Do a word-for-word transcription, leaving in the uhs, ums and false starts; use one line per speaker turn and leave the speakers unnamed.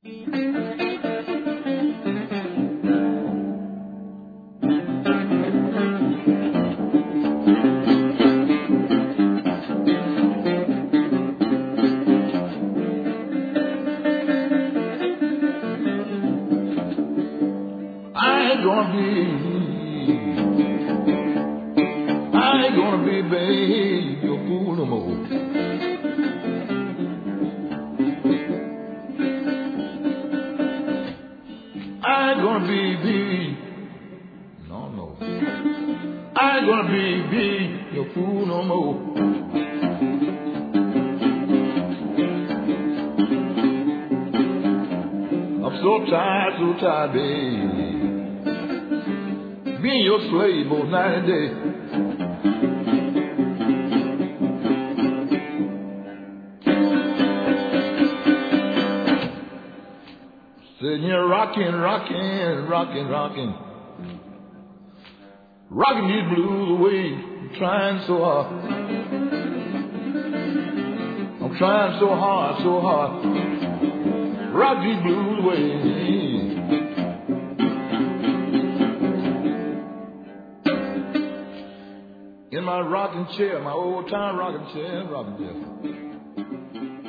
I ain't gonna be, I ain't gonna be, babe, your fool no more. I ain't gonna be, be, no, no. I ain't gonna be, be your fool no more. I'm so tired, so tired, babe. Being your slave both night and day. Sitting here rocking, rocking, rocking, rocking. Rocking these blues away. I'm trying so hard. I'm trying so hard, so hard. Rock these blues away. In my rocking chair, my old time rocking chair, rocking chair.